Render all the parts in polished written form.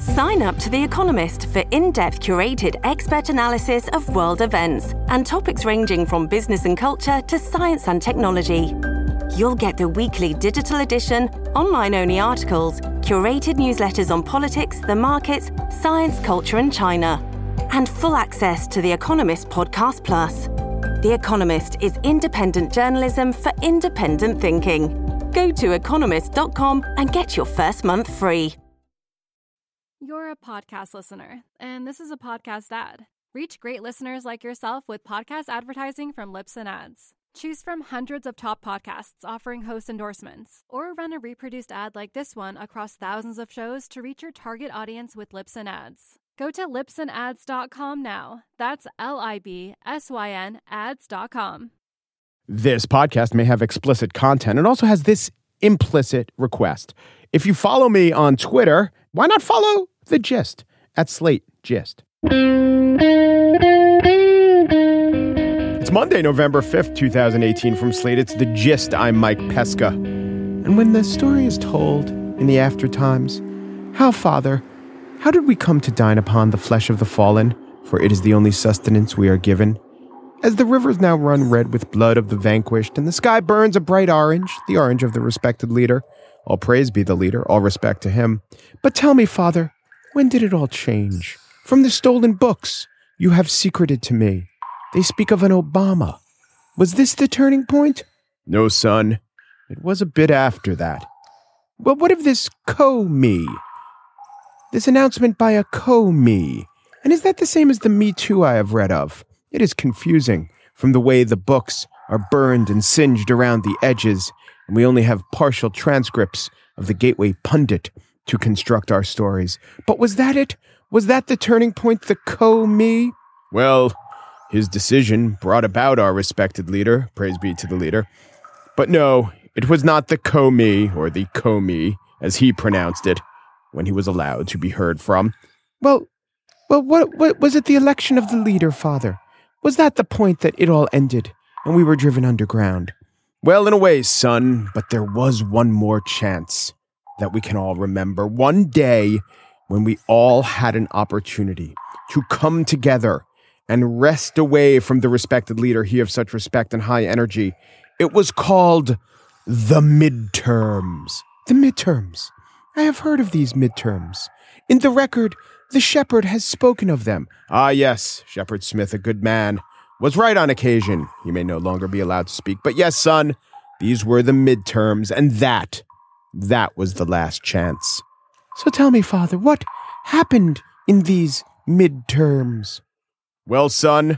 Sign up to The Economist for in-depth curated expert analysis of world events and topics ranging from business and culture to science and technology. You'll get the weekly digital edition, online-only articles, curated newsletters on politics, the markets, science, culture and China, and full access to The Economist Podcast Plus. The Economist is independent journalism for independent thinking. Go to economist.com and get your first month free. You're a podcast listener, and this is a podcast ad. Reach great listeners like yourself with podcast advertising from Libsyn Ads. Choose from hundreds of top podcasts offering host endorsements, or run a reproduced ad like this one across thousands of shows to reach your target audience with Libsyn Ads. Go to libsynads.com now. That's LIBSYN ads.com. This podcast may have explicit content and also has this implicit request. If you follow me on Twitter, why not follow The Gist at Slate Gist? It's Monday, November 5th, 2018. From Slate, it's The Gist. I'm Mike Pesca. And when the story is told in the after times, how, Father, how did we come to dine upon the flesh of the fallen? For it is the only sustenance we are given. As the rivers now run red with blood of the vanquished, and the sky burns a bright orange, the orange of the respected leader. All praise be the leader, all respect to him. But tell me, Father, when did it all change? From the stolen books you have secreted to me, they speak of an Obama. Was this the turning point? No, son. It was a bit after that. But what of this co-me? This announcement by a co-me. And is that the same as the Me Too I have read of? It is confusing from the way the books are burned and singed around the edges, and we only have partial transcripts of the Gateway Pundit to construct our stories. But was that it? Was that the turning point, the co-me? Well, his decision brought about our respected leader, praise be to the leader. But no, it was not the co-me, or the co-me, as he pronounced it, when he was allowed to be heard from. Well, what was it the election of the leader, Father? Was that the point that it all ended, and we were driven underground? Well, in a way, son, but there was one more chance that we can all remember. One day when we all had an opportunity to come together and wrest away from the respected leader, he of such respect and high energy. It was called the midterms. The midterms. I have heard of these midterms. In the record, the shepherd has spoken of them. Ah, yes, Shepherd Smith, a good man, was right on occasion. He may no longer be allowed to speak. But yes, son, these were the midterms, and that was the last chance. So tell me, Father, what happened in these midterms? Well, son,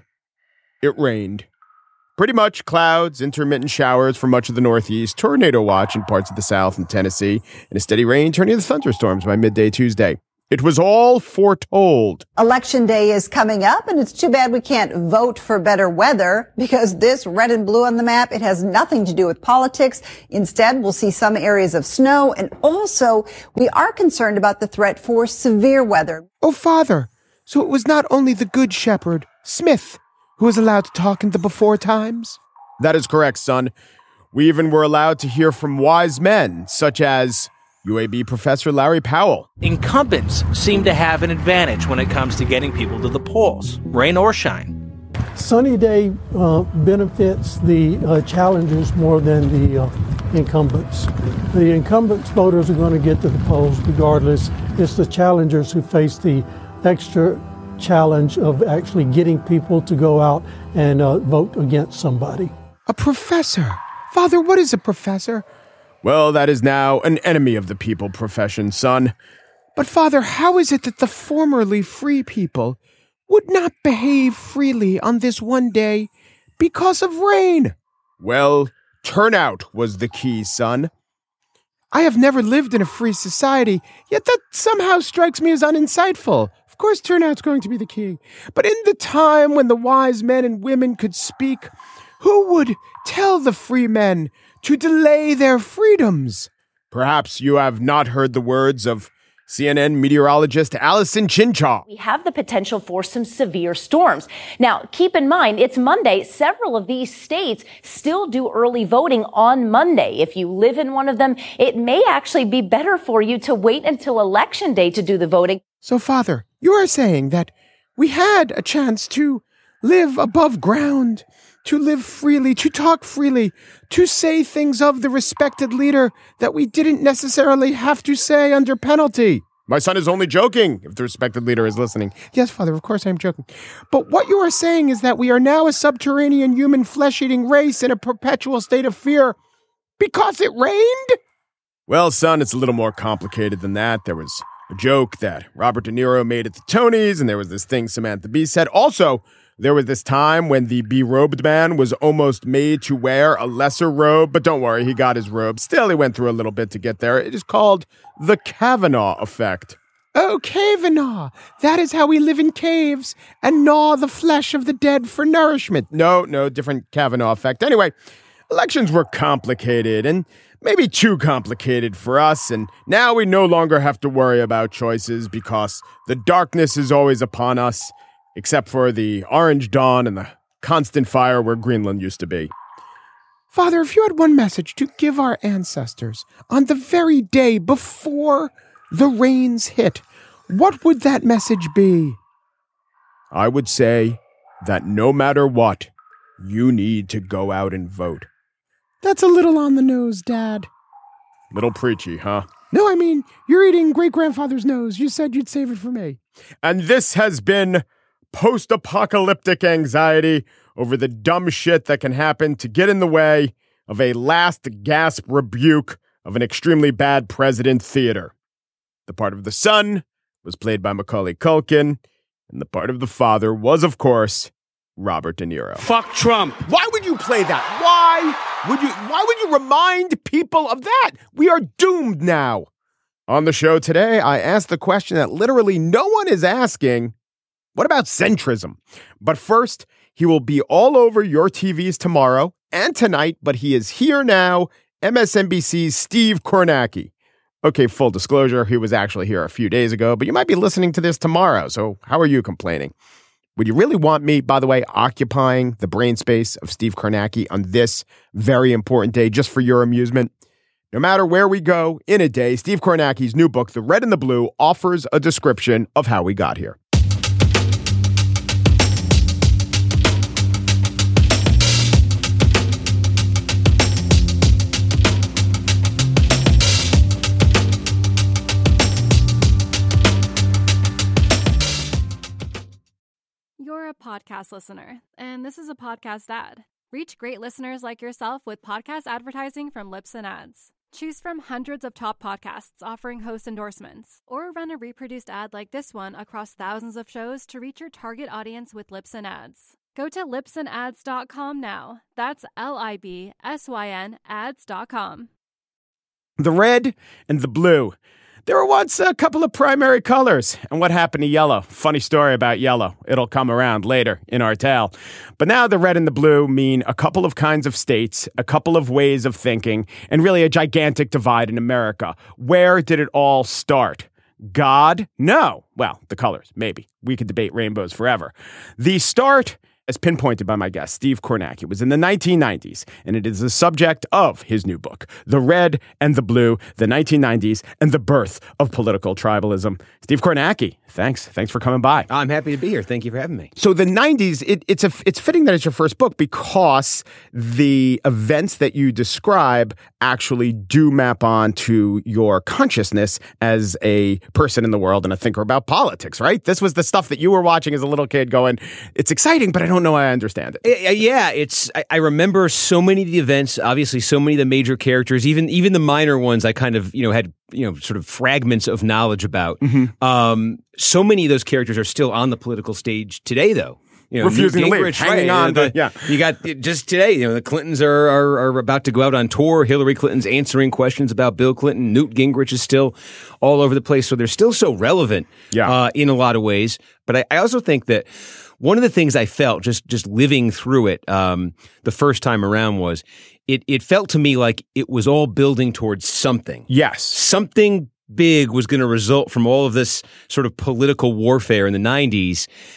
it rained. Pretty much clouds, intermittent showers for much of the Northeast, tornado watch in parts of the South and Tennessee, and a steady rain turning to thunderstorms by midday Tuesday. It was all foretold. Election day is coming up, and it's too bad we can't vote for better weather, because this red and blue on the map, it has nothing to do with politics. Instead, we'll see some areas of snow, and also we are concerned about the threat for severe weather. Oh, Father, so it was not only the good shepherd, Smith, who was allowed to talk in the before times? That is correct, son. We even were allowed to hear from wise men, such as UAB Professor Larry Powell. Incumbents seem to have an advantage when it comes to getting people to the polls, rain or shine. Sunny day benefits the challengers more than the incumbents. The incumbents voters are going to get to the polls regardless. It's the challengers who face the extra challenge of actually getting people to go out and vote against somebody. A professor? Father, what is a professor? Well, that is now an enemy of the people profession, son. But, Father, how is it that the formerly free people would not behave freely on this one day because of rain? Well, turnout was the key, son. I have never lived in a free society, yet that somehow strikes me as uninsightful. Of course, turnout's going to be the key. But in the time when the wise men and women could speak, who would tell the free men to delay their freedoms? Perhaps you have not heard the words of CNN meteorologist Allison Chinchaw. We have the potential for some severe storms. Now, keep in mind, it's Monday. Several of these states still do early voting on Monday. If you live in one of them, it may actually be better for you to wait until Election Day to do the voting. So, Father, you are saying that we had a chance to live above ground, to live freely, to talk freely, to say things of the respected leader that we didn't necessarily have to say under penalty. My son is only joking, if the respected leader is listening. Yes, Father, of course I'm joking. But what you are saying is that we are now a subterranean human flesh-eating race in a perpetual state of fear because it rained? Well, son, it's a little more complicated than that. There was a joke that Robert De Niro made at the Tonys, and there was this thing Samantha Bee said. Also, there was this time when the be-robed man was almost made to wear a lesser robe, but don't worry, he got his robe. Still, he went through a little bit to get there. It is called the Kavanaugh effect. Oh, Kavanaugh, that is how we live in caves and gnaw the flesh of the dead for nourishment. No, different Kavanaugh effect. Anyway, elections were complicated and maybe too complicated for us, and now we no longer have to worry about choices because the darkness is always upon us, except for the orange dawn and the constant fire where Greenland used to be. Father, if you had one message to give our ancestors on the very day before the rains hit, what would that message be? I would say that no matter what, you need to go out and vote. That's a little on the nose, Dad. Little preachy, huh? No, I mean, you're eating great-grandfather's nose. You said you'd save it for me. And this has been post-apocalyptic anxiety over the dumb shit that can happen to get in the way of a last gasp rebuke of an extremely bad president theater. The part of the son was played by Macaulay Culkin, and the part of the father was, of course, Robert De Niro. Fuck Trump. Why would you play that? Why would you remind people of that? We are doomed now. On the show today, I asked the question that literally no one is asking. What about centrism? But first, he will be all over your TVs tomorrow and tonight, but he is here now, MSNBC's Steve Kornacki. Okay, full disclosure, he was actually here a few days ago, but you might be listening to this tomorrow, so how are you complaining? Would you really want me, by the way, occupying the brain space of Steve Kornacki on this very important day just for your amusement? No matter where we go in a day, Steve Kornacki's new book, The Red and the Blue, offers a description of how we got here. You're a podcast listener, and this is a podcast ad. Reach great listeners like yourself with podcast advertising from Libsyn Ads. Choose from hundreds of top podcasts offering host endorsements, or run a reproduced ad like this one across thousands of shows to reach your target audience with Libsyn Ads. Go to libsynads.com now. That's LIBSYN ads.com. The red and the blue. There were once a couple of primary colors. And what happened to yellow? Funny story about yellow. It'll come around later in our tale. But now the red and the blue mean a couple of kinds of states, a couple of ways of thinking, and really a gigantic divide in America. Where did it all start? God? No. Well, the colors, maybe. We could debate rainbows forever. The start, as pinpointed by my guest, Steve Kornacki, was in the 1990s, and it is the subject of his new book, The Red and the Blue, the 1990s, and the Birth of Political Tribalism. Steve Kornacki, thanks for coming by. I'm happy to be here. Thank you for having me. So the 90s, it's fitting that it's your first book because the events that you describe actually do map on to your consciousness as a person in the world and a thinker about politics, right? This was the stuff that you were watching as a little kid going, it's exciting, but I don't know I understand it. Yeah, I remember so many of the events, obviously so many of the major characters, even the minor ones I kind of, had sort of fragments of knowledge about. Mm-hmm. So many of those characters are still on the political stage today, though. Refusing to leave, hanging on. You got just today, the Clintons are about to go out on tour. Hillary Clinton's answering questions about Bill Clinton. Newt Gingrich is still all over the place. So they're still so relevant in a lot of ways. But I also think that one of the things I felt just living through it the first time around was it felt to me like it was all building towards something. Yes. Something big was going to result from all of this sort of political warfare in the 90s.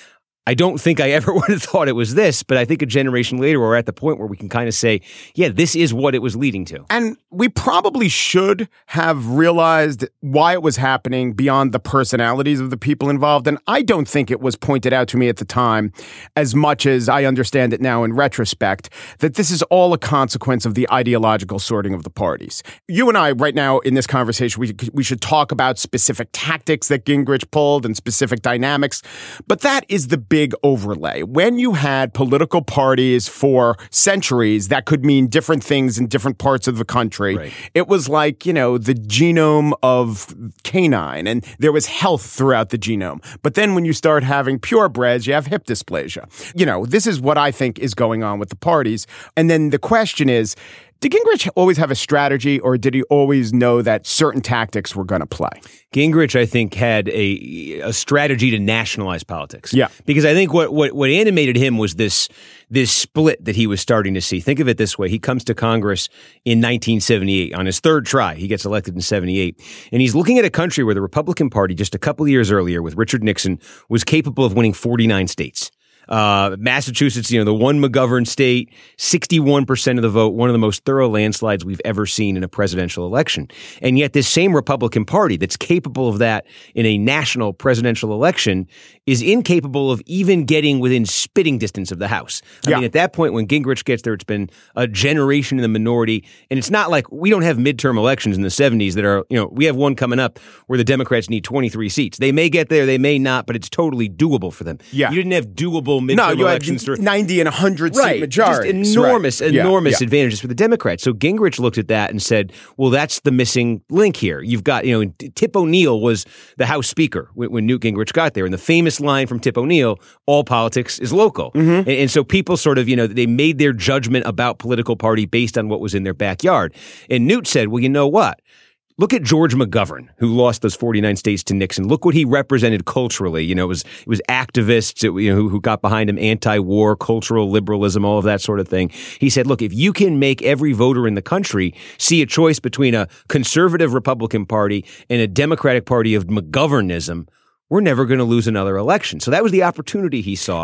I don't think I ever would have thought it was this, but I think a generation later we're at the point where we can kind of say, yeah, this is what it was leading to. And we probably should have realized why it was happening beyond the personalities of the people involved. And I don't think it was pointed out to me at the time, as much as I understand it now in retrospect, that this is all a consequence of the ideological sorting of the parties. You and I right now in this conversation, we should talk about specific tactics that Gingrich pulled and specific dynamics, but that is the big overlay. When you had political parties for centuries, that could mean different things in different parts of the country. Right. It was like, the genome of canine, and there was health throughout the genome. But then when you start having purebreds, you have hip dysplasia. This is what I think is going on with the parties. And then the question is, did Gingrich always have a strategy, or did he always know that certain tactics were going to play? Gingrich, I think, had a strategy to nationalize politics. Yeah. Because I think what animated him was this split that he was starting to see. Think of it this way. He comes to Congress in 1978 on his third try. He gets elected in 78. And he's looking at a country where the Republican Party just a couple of years earlier with Richard Nixon was capable of winning 49 states. Massachusetts, the one McGovern state, 61% of the vote, one of the most thorough landslides we've ever seen in a presidential election. And yet this same Republican Party that's capable of that in a national presidential election is incapable of even getting within spitting distance of the House. I mean, at that point, when Gingrich gets there, it's been a generation in the minority. And it's not like we don't have midterm elections in the 70s that are, we have one coming up where the Democrats need 23 seats. They may get there, they may not, but it's totally doable for them. Yeah. You didn't have doable midterm elections. Had 90 and 100 seat majorities. Just enormous advantages for the Democrats. So Gingrich looked at that and said, well, that's the missing link here. You've got, Tip O'Neill was the House Speaker when Newt Gingrich got there. And the famous line from Tip O'Neill, all politics is local. Mm-hmm. And so people sort of, they made their judgment about political party based on what was in their backyard. And Newt said, well, you know what? Look at George McGovern, who lost those 49 states to Nixon. Look what he represented culturally. It was activists who got behind him, anti-war, cultural liberalism, all of that sort of thing. He said, look, if you can make every voter in the country see a choice between a conservative Republican Party and a Democratic Party of McGovernism, we're never going to lose another election. So that was the opportunity he saw.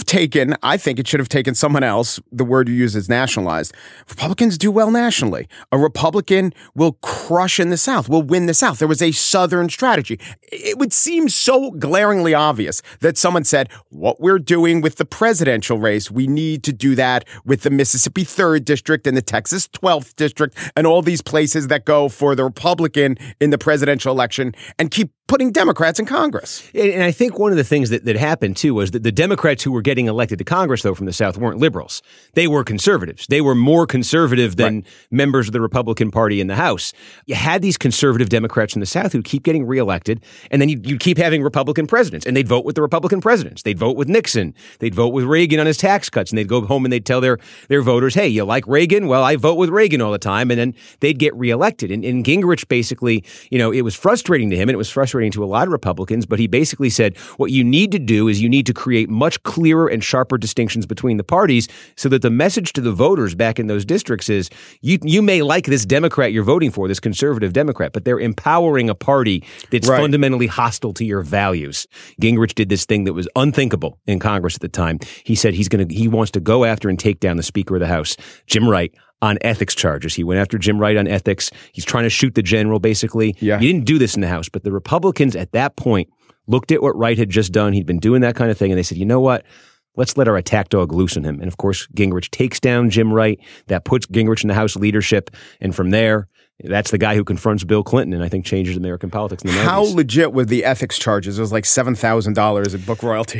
I think it should have taken someone else. The word you use is nationalized. Republicans do well nationally. A Republican will crush in the South, will win the South. There was a Southern strategy. It would seem so glaringly obvious that someone said, what we're doing with the presidential race, we need to do that with the Mississippi 3rd District and the Texas 12th District and all these places that go for the Republican in the presidential election and keep putting Democrats in Congress. And I think one of the things that happened, too, was that the Democrats who were getting elected to Congress, though, from the South weren't liberals. They were conservatives. They were more conservative than members of the Republican Party in the House. You had these conservative Democrats in the South who keep getting reelected, and then you keep having Republican presidents, and they'd vote with the Republican presidents. They'd vote with Nixon. They'd vote with Reagan on his tax cuts, and they'd go home and they'd tell their voters, hey, you like Reagan? Well, I vote with Reagan all the time, and then they'd get reelected. And Gingrich basically, it was frustrating to him, and it was frustrating to a lot of Republicans, but he basically said, what you need to do is you need to create much clearer and sharper distinctions between the parties so that the message to the voters back in those districts is, you may like this Democrat you're voting for, this conservative Democrat, but they're empowering a party that's fundamentally hostile to your values. Gingrich did this thing that was unthinkable in Congress at the time. He said he wants to go after and take down the Speaker of the House, Jim Wright, on ethics charges. He went after Jim Wright on ethics. He's trying to shoot the general, basically. Yeah. He didn't do this in the House, but the Republicans at that point looked at what Wright had just done. He'd been doing that kind of thing, and they said, you know what? Let's let our attack dog loose on him. And of course, Gingrich takes down Jim Wright. That puts Gingrich in the House leadership. And from there, that's the guy who confronts Bill Clinton and I think changes American politics in the 90s. How legit were the ethics charges? It was like $7,000 in book royalties.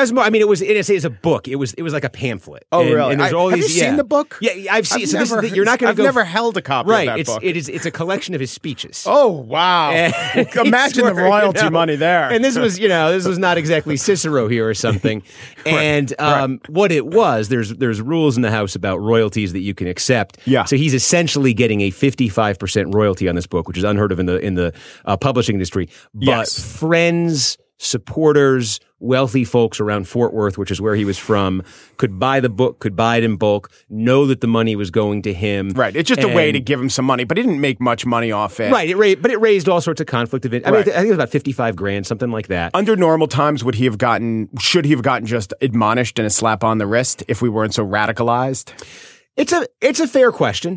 It's a book. It was like a pamphlet. Oh, really? And there's all have you seen the book? Yeah, I've seen it. You're not going to go. I've never held a copy of that book. It's a collection of his speeches. Oh, wow. Imagine the royalty money there. And this was not exactly Cicero here or something. And what it was, there's rules in the House about royalties that you can accept. Yeah. So he's essentially getting a 55% royalty on this book, which is unheard of in the publishing industry. But friends, supporters, wealthy folks around Fort Worth, which is where he was from, could buy the book, could buy it in bulk, know that the money was going to him. Right. It's just a way to give him some money, but he didn't make much money off it. Right. But it raised all sorts of conflict of it. I mean, I think it was about $55,000, something like that. Under normal times, should he have gotten just admonished and a slap on the wrist if we weren't so radicalized? It's a fair question.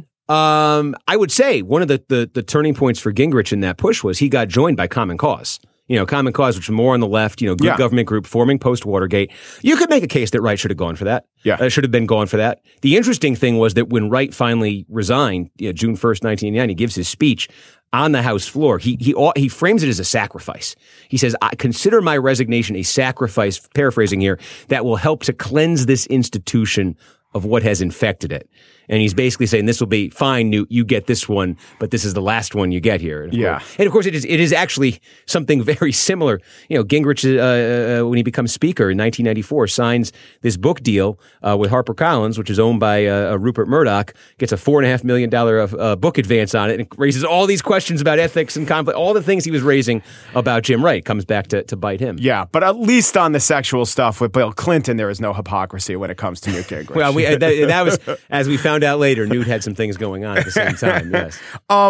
I would say one of the turning points for Gingrich in that push was he got joined by Common Cause. Common Cause, which is more on the left, good government group forming post-Watergate. You could make a case that Wright should have gone for that. Yeah. Should have been gone for that. The interesting thing was that when Wright finally resigned, June 1st, 1989, he gives his speech on the House floor. He frames it as a sacrifice. He says, I consider my resignation a sacrifice, paraphrasing here, that will help to cleanse this institution of what has infected it. And he's basically saying, this will be fine, Newt, you get this one, but this is the last one you get here. And of course, it is actually something very similar. Gingrich, when he becomes Speaker in 1994, signs this book deal with HarperCollins, which is owned by Rupert Murdoch, gets a $4.5 million book advance on it, and raises all these questions about ethics and conflict. All the things he was raising about Jim Wright comes back to bite him. Yeah, but at least on the sexual stuff with Bill Clinton, there is no hypocrisy when it comes to Newt Gingrich. Well, that was, as we found out later, Newt had some things going on at the same time, yes.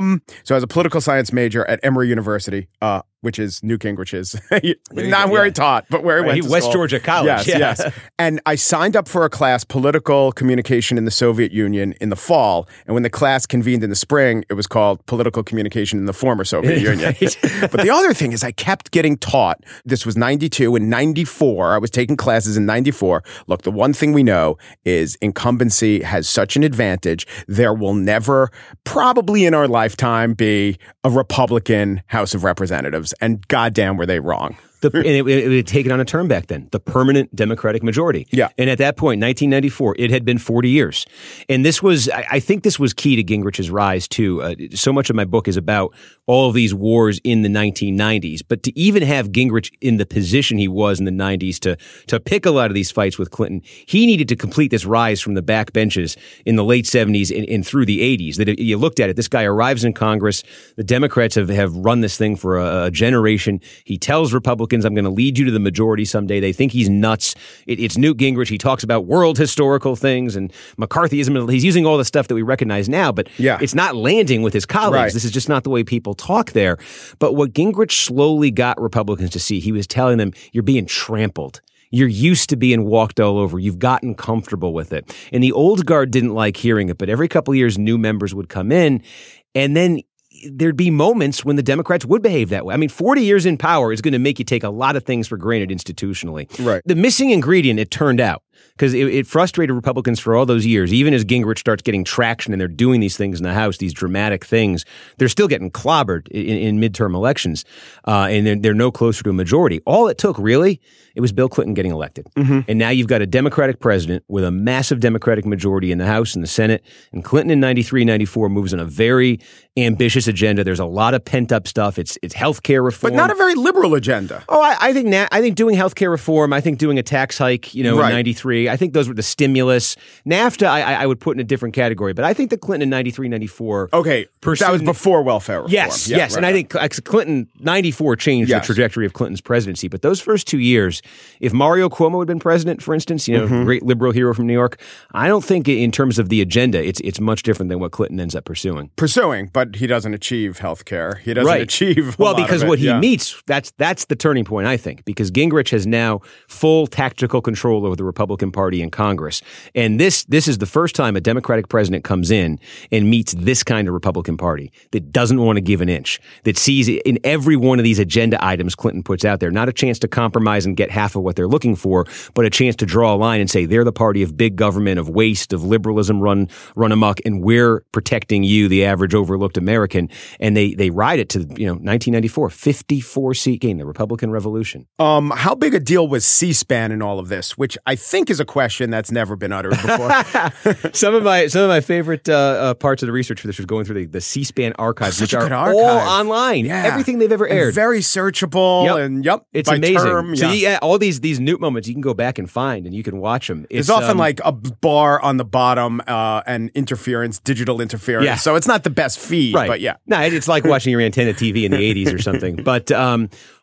So as a political science major at Emory University, which is Newt Gingrich's, not where he taught, but where he went to West school. Georgia College. Yes. And I signed up for a class, Political Communication in the Soviet Union, in the fall. And when the class convened in the spring, it was called Political Communication in the former Soviet Union. But the other thing is I kept getting taught, this was 92 and 94, I was taking classes in 94. Look, the one thing we know is incumbency has such an advantage. There will never, probably in our lifetime, be a Republican House of Representatives. And goddamn, were they wrong. And it had taken on a term back then, the permanent Democratic majority. Yeah. And at that point, 1994, it had been 40 years. And this was, I think this was key to Gingrich's rise, too. So much of my book is about all of these wars in the 1990s. But to even have Gingrich in the position he was in the 90s to pick a lot of these fights with Clinton, he needed to complete this rise from the backbenches in the late 70s and through the 80s. That you looked at it, this guy arrives in Congress. The Democrats have run this thing for a generation. He tells Republicans, I'm going to lead you to the majority someday. They think he's nuts. It's Newt Gingrich. He talks about world historical things and McCarthyism. He's using all the stuff that we recognize now, but it's not landing with his colleagues. Right. This is just not the way people talk there. But what Gingrich slowly got Republicans to see, he was telling them, you're being trampled. You're used to being walked all over. You've gotten comfortable with it. And the old guard didn't like hearing it, but every couple of years, new members would come in, and then there'd be moments when the Democrats would behave that way. I mean, 40 years in power is going to make you take a lot of things for granted institutionally. Right. The missing ingredient, it turned out, because it frustrated Republicans for all those years. Even as Gingrich starts getting traction and they're doing these things in the House, these dramatic things, they're still getting clobbered in midterm elections, and they're no closer to a majority. All it took, really, it was Bill Clinton getting elected. Mm-hmm. And now you've got a Democratic president with a massive Democratic majority in the House and the Senate. And Clinton in 93, 94 moves on a very ambitious agenda. There's a lot of pent-up stuff. It's healthcare reform. But not a very liberal agenda. Oh, I think doing healthcare reform, I think doing a tax hike, in 93, I think those were the stimulus. NAFTA, I would put in a different category, but I think that Clinton in 93, 94. Okay, that was before welfare reform. Yes. Right. And I think Clinton, 94 changed the trajectory of Clinton's presidency. But those first 2 years, if Mario Cuomo had been president, for instance, great liberal hero from New York, I don't think in terms of the agenda, it's much different than what Clinton ends up pursuing. But he doesn't achieve health care. He doesn't achieve because what he meets, that's the turning point, I think, because Gingrich has now full tactical control over the Republican Party in Congress. And this is the first time a Democratic president comes in and meets this kind of Republican Party that doesn't want to give an inch, that sees in every one of these agenda items Clinton puts out there, not a chance to compromise and get half of what they're looking for, but a chance to draw a line and say they're the party of big government, of waste, of liberalism run amok, and we're protecting you, the average overlooked American. And they ride it to 1994, 54-seat gain, the Republican Revolution. How big a deal was C-SPAN in all of this, which I think is a question that's never been uttered before. Some of my favorite parts of the research for this was going through the C-SPAN archives, which are all online. Yeah. Everything they've ever aired. And very searchable. It's amazing. Term, so all these Newt moments you can go back and find, and you can watch them. There's often like a bar on the bottom and interference, digital interference. Yeah. So it's not the best feed, but yeah. No, it's like watching your antenna TV in the 80s or something. But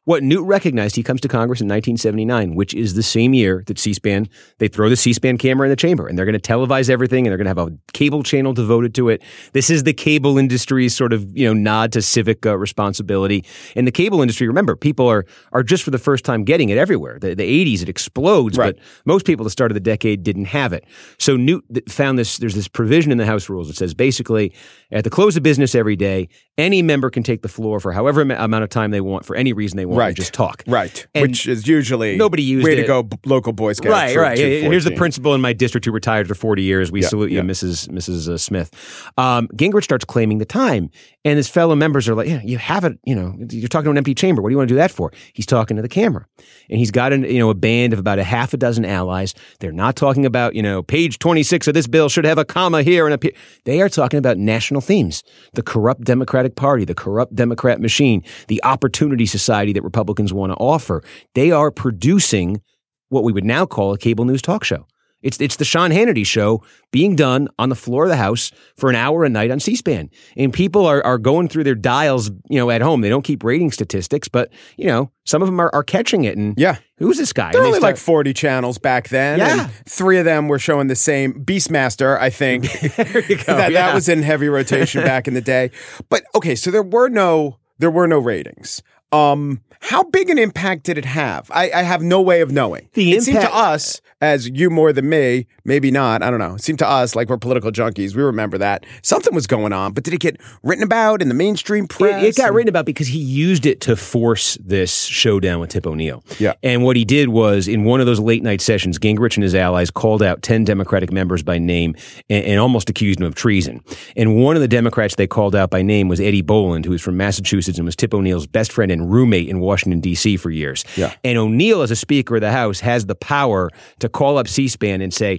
what Newt recognized, he comes to Congress in 1979, which is the same year that C-SPAN, they throw the C-SPAN camera in the chamber, and they're going to televise everything, and they're going to have a cable channel devoted to it. This is the cable industry's sort of, nod to civic responsibility. And the cable industry, remember, people are just for the first time getting it everywhere. The 80s, it explodes, right. But most people at the start of the decade didn't have it. So Newt found there's this provision in the House rules that says basically at the close of business every day, any member can take the floor for however amount of time they want for any reason they want and just talk. Right, and which is usually nobody used way to go, local Boy Scout. Right. Here's the principal in my district who retired for 40 years. We salute you, Mrs. Smith. Gingrich starts claiming the time, and his fellow members are like, you have it, you're talking to an empty chamber. What do you want to do that for? He's talking to the camera, and he's got a band of about a half a dozen allies. They're not talking about, page 26 of this bill should have a comma here and they are talking about national themes, the corrupt Democratic Party, the corrupt Democrat machine, the opportunity society that Republicans want to offer. They are producing what we would now call a cable news talk show. It's the Sean Hannity show being done on the floor of the House for an hour a night on C-SPAN. And people are going through their dials, at home. They don't keep rating statistics, but, some of them are catching it. And who's this guy? There were only like 40 channels back then. Yeah. And 3 of them were showing the same. Beastmaster, I think. There you go. That was in heavy rotation back in the day. But, okay, so there were no ratings. How big an impact did it have? I have no way of knowing. It seemed to us, as you more than me, maybe not, I don't know. It seemed to us like we're political junkies. We remember that. Something was going on, but did it get written about in the mainstream press? It got written about because he used it to force this showdown with Tip O'Neill. Yeah. And what he did was, in one of those late night sessions, Gingrich and his allies called out 10 Democratic members by name and almost accused them of treason. And one of the Democrats they called out by name was Eddie Boland, who was from Massachusetts and was Tip O'Neill's best friend and roommate in Washington, D.C. for years. Yeah. And O'Neill, as a Speaker of the House, has the power to call up C-SPAN and say,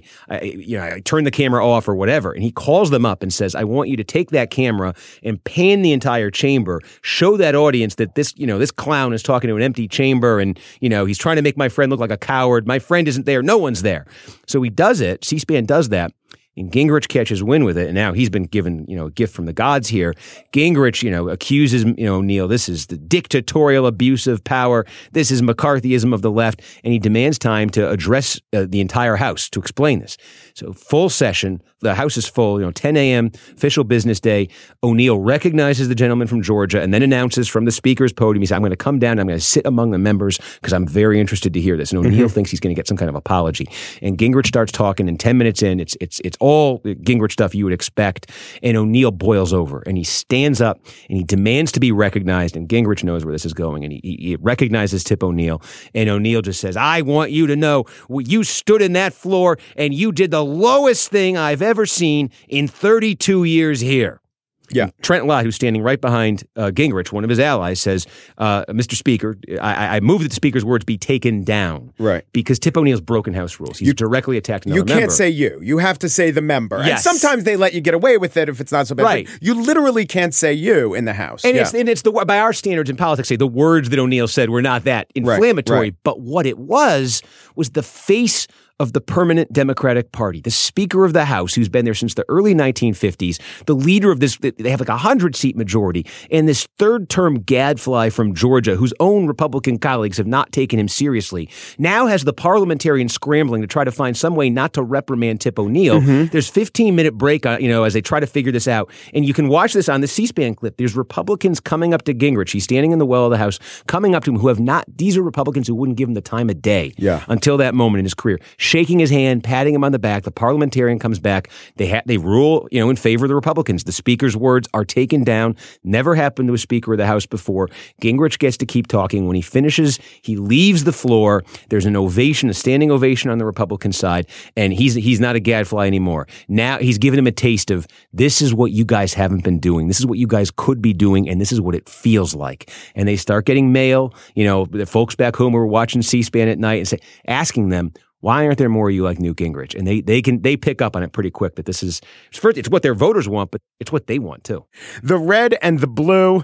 turn the camera off or whatever. And he calls them up and says, I want you to take that camera and pan the entire chamber, show that audience that this clown is talking to an empty chamber and, he's trying to make my friend look like a coward. My friend isn't there. No one's there. So he does it. C-SPAN does that. And Gingrich catches wind with it, and now he's been given, a gift from the gods here. Gingrich, accuses, O'Neill, this is the dictatorial abuse of power. This is McCarthyism of the left, and he demands time to address the entire House to explain this. So full session, the House is full, 10 a.m., official business day. O'Neill recognizes the gentleman from Georgia and then announces from the Speaker's podium, he said, I'm going to come down, I'm going to sit among the members because I'm very interested to hear this. And O'Neill thinks he's going to get some kind of apology. And Gingrich starts talking, and 10 minutes in, it's all Gingrich stuff you would expect. And O'Neill boils over and he stands up and he demands to be recognized. And Gingrich knows where this is going. And he recognizes Tip O'Neill. And O'Neill just says, I want you to know you stood in that floor and you did the lowest thing I've ever seen in 32 years here. Yeah. And Trent Lott, who's standing right behind Gingrich, one of his allies, says, Mr. Speaker, I move that the Speaker's words be taken down. Right. Because Tip O'Neill's broken House rules. He's directly attacked another member. You can't say you. You have to say the member. Yes. And sometimes they let you get away with it if it's not so bad. Right. You literally can't say you in the House. And it's by our standards in politics, the words that O'Neill said were not that inflammatory. Right. But what it was the face of the permanent Democratic Party, the Speaker of the House, who's been there since the early 1950s, the leader of this, they have like a 100-seat majority, and this third-term gadfly from Georgia, whose own Republican colleagues have not taken him seriously, now has the parliamentarians scrambling to try to find some way not to reprimand Tip O'Neill. There's 15-minute break, as they try to figure this out, and you can watch this on the C-SPAN clip. There's Republicans coming up to Gingrich. He's standing in the well of the House, coming up to him who have not, these are Republicans who wouldn't give him the time of day until that moment in his career. Shaking his hand, patting him on the back. The parliamentarian comes back. They rule, in favor of the Republicans. The Speaker's words are taken down. Never happened to a Speaker of the House before. Gingrich gets to keep talking. When he finishes, he leaves the floor. There's an ovation, a standing ovation on the Republican side, and he's not a gadfly anymore. Now he's given him a taste of, this is what you guys haven't been doing. This is what you guys could be doing, and this is what it feels like. And they start getting mail, the folks back home who are watching C-SPAN at night and asking them, why aren't there more of you like Newt Gingrich? And they pick up on it pretty quick that this is, first, it's what their voters want, but it's what they want too. The red and the blue,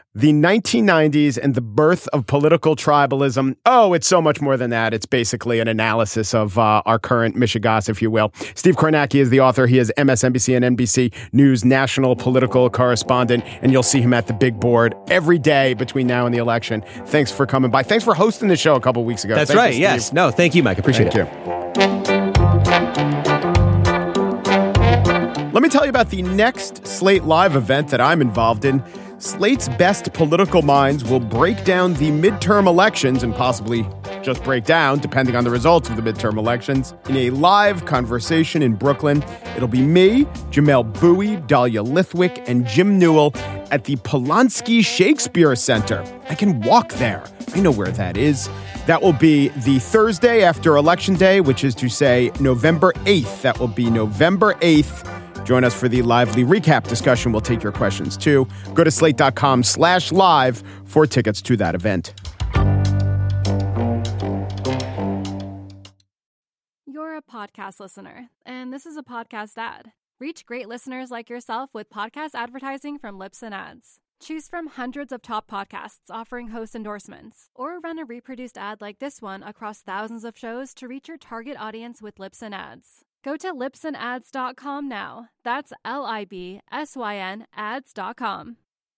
the 1990s and the birth of political tribalism. Oh, it's so much more than that. It's basically an analysis of our current Michigas, if you will. Steve Kornacki is the author. He is MSNBC and NBC News national political correspondent, and you'll see him at the big board every day between now and the election. Thanks for coming by. Thanks for hosting the show a couple weeks ago. That's right. Yes. No, thank you, Mike. Appreciate it. Thank you. Let me tell you about the next Slate Live event that I'm involved in. Slate's best political minds will break down the midterm elections and possibly just break down, depending on the results of the midterm elections, in a live conversation in Brooklyn. It'll be me, Jamel Bowie, Dahlia Lithwick, and Jim Newell at the Polanski Shakespeare Center. I can walk there. I know where that is. That will be the Thursday after Election Day, which is to say November 8th. That will be November 8th. Join us for the lively recap discussion. We'll take your questions, too. Go to slate.com/live for tickets to that event. You're a podcast listener, and this is a podcast ad. Reach great listeners like yourself with podcast advertising from Libsyn Ads. Choose from hundreds of top podcasts offering host endorsements, or run a reproduced ad like this one across thousands of shows to reach your target audience with Libsyn Ads. Go to libsynads.com now. That's LIBSYN ads.com.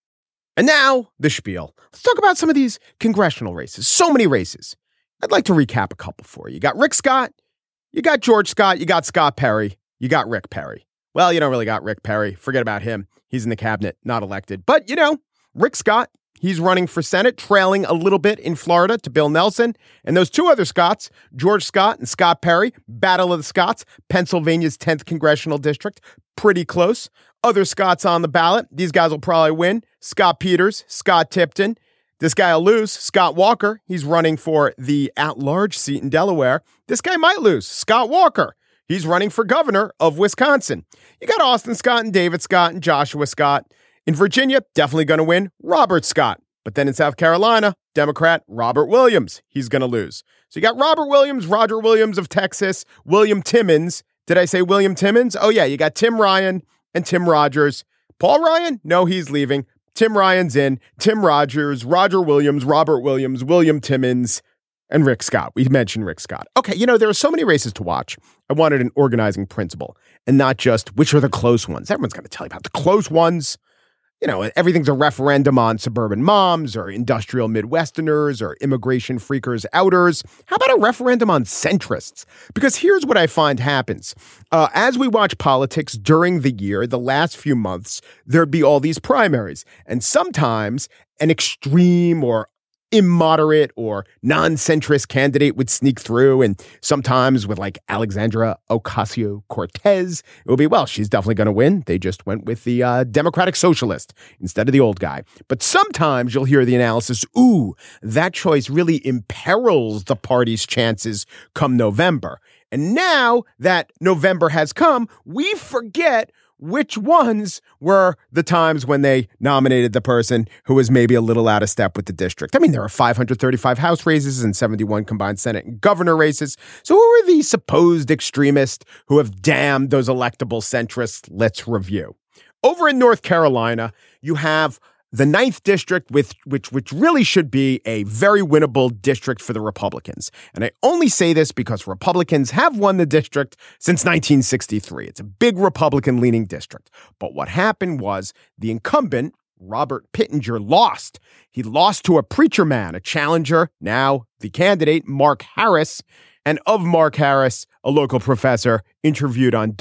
And now, the spiel. Let's talk about some of these congressional races. So many races. I'd like to recap a couple for you. You got Rick Scott, you got George Scott, you got Scott Perry, you got Rick Perry. Well, you don't really got Rick Perry. Forget about him. He's in the cabinet, not elected. But, Rick Scott, he's running for Senate, trailing a little bit in Florida to Bill Nelson. And those two other Scotts, George Scott and Scott Perry, Battle of the Scots, Pennsylvania's 10th congressional district, pretty close. Other Scotts on the ballot. These guys will probably win. Scott Peters, Scott Tipton. This guy will lose. Scott Walker, he's running for the at-large seat in Delaware. This guy might lose. Scott Walker, he's running for governor of Wisconsin. You got Austin Scott and David Scott and Joshua Scott. In Virginia, definitely going to win Robert Scott. But then in South Carolina, Democrat Robert Williams, he's going to lose. So you got Robert Williams, Roger Williams of Texas, William Timmons. Did I say William Timmons? Oh, yeah, you got Tim Ryan and Tim Rogers. Paul Ryan? No, he's leaving. Tim Ryan's in. Tim Rogers, Roger Williams, Robert Williams, William Timmons, and Rick Scott. We mentioned Rick Scott. Okay, there are so many races to watch. I wanted an organizing principle and not just which are the close ones. Everyone's going to tell you about the close ones. Everything's a referendum on suburban moms or industrial Midwesterners or immigration freakers outers. How about a referendum on centrists? Because here's what I find happens. As we watch politics during the year, the last few months, there'd be all these primaries. And sometimes an extreme or immoderate or non-centrist candidate would sneak through, and sometimes with like Alexandria Ocasio-Cortez, it would be, well, she's definitely going to win. They just went with the Democratic Socialist instead of the old guy. But sometimes you'll hear the analysis, ooh, that choice really imperils the party's chances come November. And now that November has come, we forget which ones were the times when they nominated the person who was maybe a little out of step with the district. I mean, there are 535 House races and 71 combined Senate and governor races. So who are the supposed extremists who have damned those electable centrists? Let's review. Over in North Carolina, you have the 9th district, which really should be a very winnable district for the Republicans. And I only say this because Republicans have won the district since 1963. It's a big Republican-leaning district. But what happened was the incumbent, Robert Pittenger, lost. He lost to a preacher man, a challenger, now the candidate, Mark Harris. And of Mark Harris, a local professor interviewed on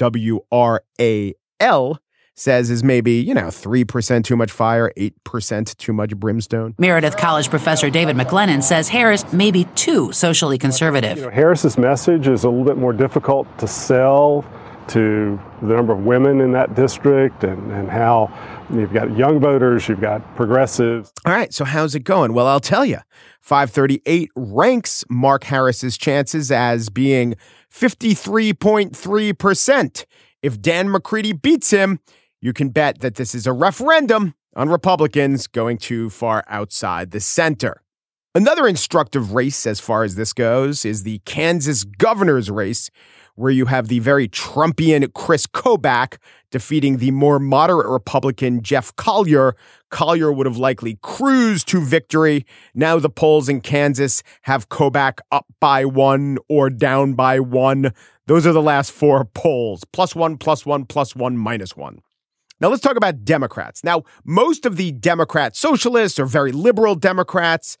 WRAL says is maybe, 3% too much fire, 8% too much brimstone. Meredith College professor David McLennan says Harris may be too socially conservative. Harris's message is a little bit more difficult to sell to the number of women in that district and how you've got young voters, you've got progressives. All right, so how's it going? Well, I'll tell you. 538 ranks Mark Harris's chances as being 53.3%. If Dan McCready beats him, you can bet that this is a referendum on Republicans going too far outside the center. Another instructive race, as far as this goes, is the Kansas governor's race, where you have the very Trumpian Chris Kobach defeating the more moderate Republican Jeff Collier. Collier would have likely cruised to victory. Now the polls in Kansas have Kobach up by 1 or down by 1. Those are the last 4 polls. +1, +1, +1, -1. Now let's talk about Democrats. Now, most of the Democrat socialists or very liberal Democrats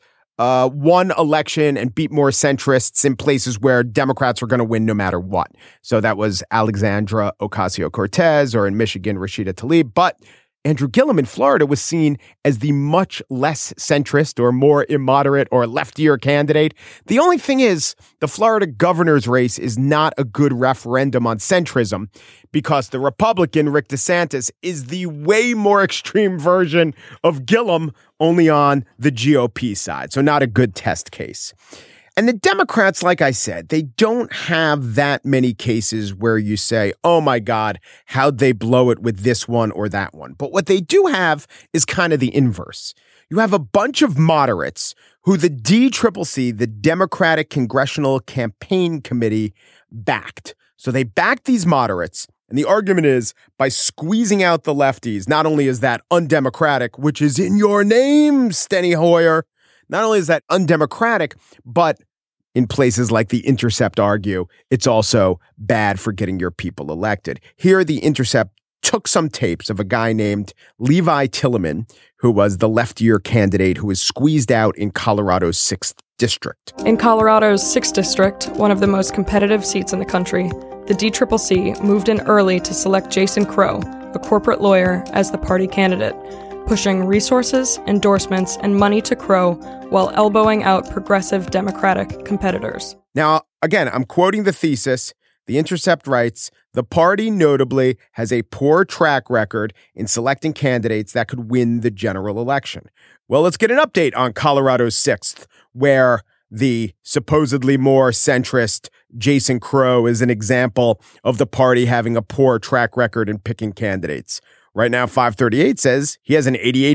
won election and beat more centrists in places where Democrats were going to win no matter what. So that was Alexandra Ocasio-Cortez, or in Michigan, Rashida Tlaib. But Andrew Gillum in Florida was seen as the much less centrist or more immoderate or leftier candidate. The only thing is, the Florida governor's race is not a good referendum on centrism because the Republican Rick DeSantis is the way more extreme version of Gillum, only on the GOP side. So not a good test case. And the Democrats, like I said, they don't have that many cases where you say, oh my God, how'd they blow it with this one or that one? But what they do have is kind of the inverse. You have a bunch of moderates who the DCCC, the Democratic Congressional Campaign Committee, backed. So they backed these moderates. And the argument is, by squeezing out the lefties, not only is that undemocratic, which is in your name, Steny Hoyer, not only is that undemocratic, but in places like The Intercept argue, it's also bad for getting your people elected. Here, The Intercept took some tapes of a guy named Levi Tillemann, who was the leftier candidate who was squeezed out in Colorado's 6th district. In Colorado's 6th district, one of the most competitive seats in the country, the DCCC moved in early to select Jason Crow, a corporate lawyer, as the party candidate, pushing resources, endorsements, and money to Crow while elbowing out progressive Democratic competitors. Now, again, I'm quoting the thesis. The Intercept writes, the party notably has a poor track record in selecting candidates that could win the general election. Well, let's get an update on Colorado's 6th, where the supposedly more centrist Jason Crow is an example of the party having a poor track record in picking candidates. Right now, 538 says he has an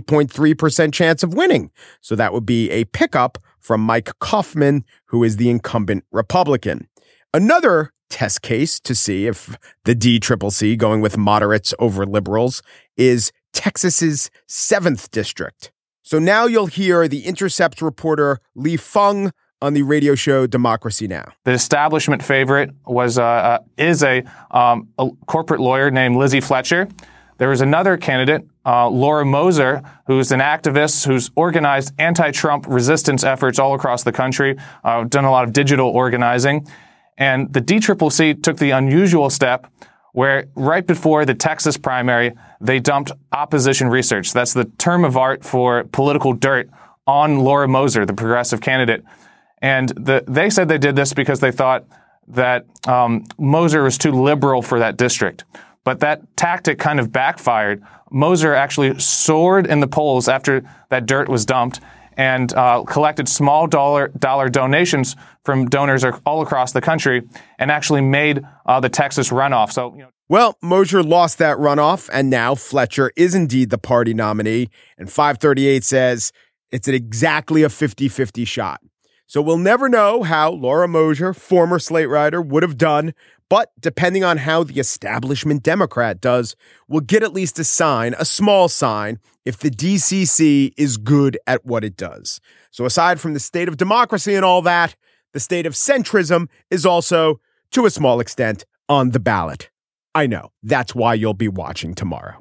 88.3% chance of winning. So that would be a pickup from Mike Kaufman, who is the incumbent Republican. Another test case to see if the DCCC, going with moderates over liberals, is Texas's 7th district. So now you'll hear the Intercept reporter Lee Fung on the radio show Democracy Now! The establishment favorite is a corporate lawyer named Lizzie Fletcher. There was another candidate, Laura Moser, who's an activist who's organized anti-Trump resistance efforts all across the country, done a lot of digital organizing. And the DCCC took the unusual step where right before the Texas primary, they dumped opposition research. That's the term of art for political dirt on Laura Moser, the progressive candidate. And they said they did this because they thought that Moser was too liberal for that district. But that tactic kind of backfired. Moser actually soared in the polls after that dirt was dumped and collected small dollar donations from donors all across the country and actually made the Texas runoff. So, Well, Moser lost that runoff, and now Fletcher is indeed the party nominee. And 538 says it's exactly a 50-50 shot. So we'll never know how Laura Moser, former Slate writer, would have done. But depending on how the establishment Democrat does, we'll get at least a sign, a small sign, if the DCC is good at what it does. So aside from the state of democracy and all that, the state of centrism is also, to a small extent, on the ballot. I know. That's why you'll be watching tomorrow.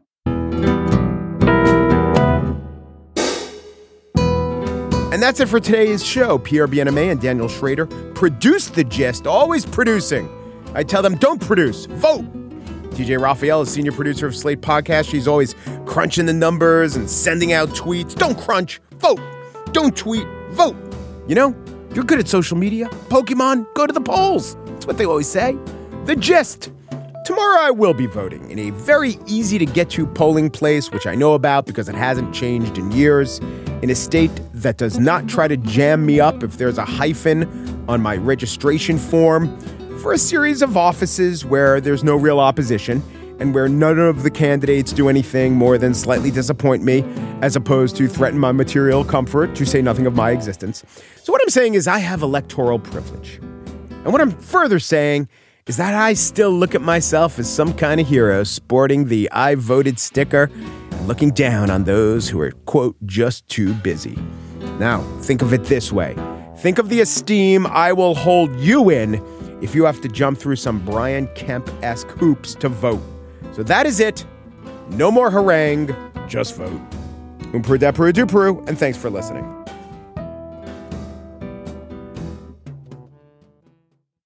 And that's it for today's show. Pierre Bienaimé and Daniel Schrader produce The Gist, always producing. I tell them, don't produce, vote. TJ Raphael is senior producer of Slate Podcast. She's always crunching the numbers and sending out tweets. Don't crunch, vote. Don't tweet, vote. You know, you're good at social media. Pokemon, go to the polls. That's what they always say. The Gist. Tomorrow I will be voting in a very easy to get to polling place, which I know about because it hasn't changed in years, in a state that does not try to jam me up if there's a hyphen on my registration form, for a series of offices where there's no real opposition. and where none of the candidates do anything more than slightly disappoint me, as opposed to threaten my material comfort, to say nothing of my existence. So what I'm saying is I have electoral privilege. And what I'm further saying is that I still look at myself as some kind of hero, sporting the I voted sticker and looking down on those who are, quote, just too busy. Now, think of it this way. Think of the esteem I will hold you in if you have to jump through some Brian Kemp-esque hoops to vote. So that is it. No more harangue, just vote. Peru, and thanks for listening.